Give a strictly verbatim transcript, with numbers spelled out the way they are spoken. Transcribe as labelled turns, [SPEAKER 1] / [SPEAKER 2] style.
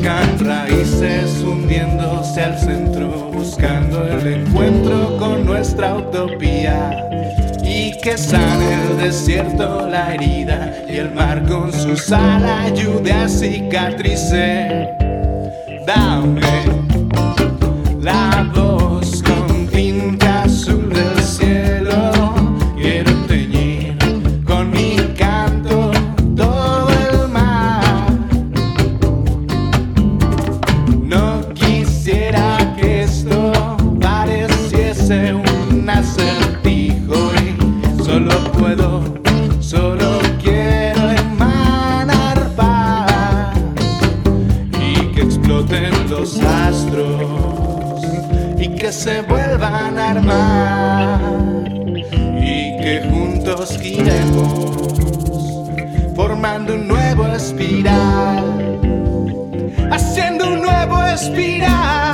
[SPEAKER 1] echen raíces hundiéndose al centro, buscando el encuentro con nuestra utopía. Y que sane el desierto la herida y el mar con su sal ayude a cicatrizar. Dame la voz con tinta azul del cielo, quiero teñir con mi canto todo el mar. No quisiera que esto pareciese un acertijo y solo puedo, solo quiero emanar paz y que exploten los astros y que se vuelvan a armar y que juntos giremos formando un nuevo espiral, haciendo un nuevo espiral.